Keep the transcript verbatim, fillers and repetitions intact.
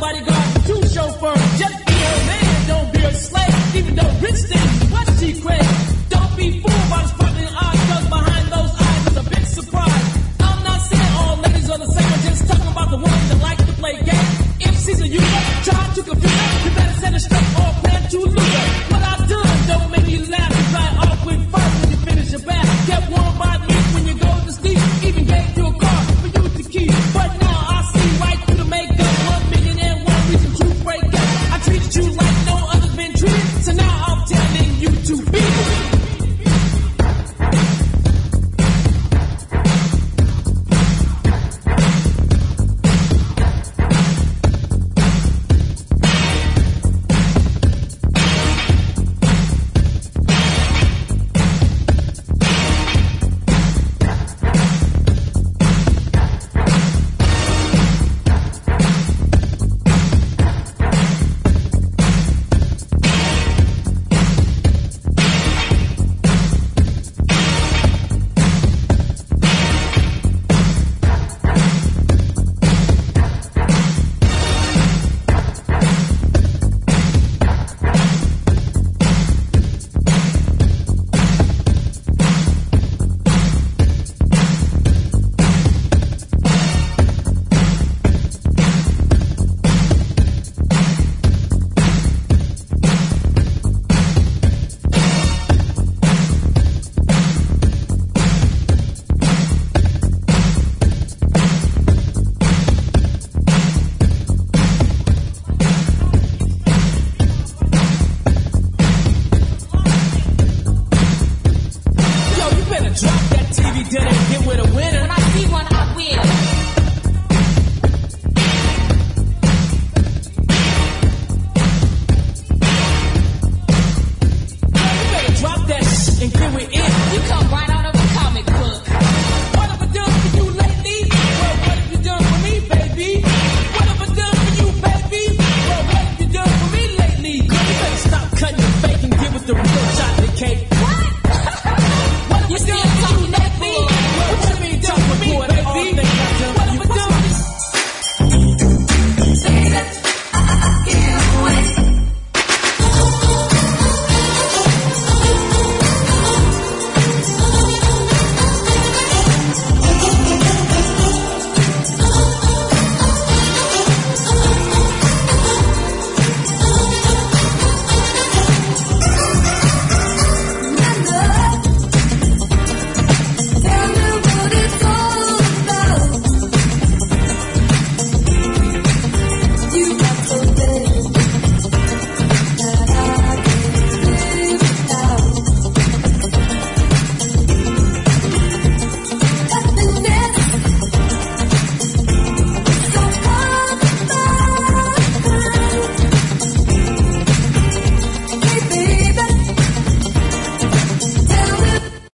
bodyguard, two chauffeurs. Just be a man, don't be a slave. Even though rich things, what she crave. Don't be fooled by the sparkling eyes, cause behind those eyes is a big surprise. I'm not saying all ladies are the same, I'm just talking about the ones that like to play games. M Cs and you try to confuse them, you better set it straight.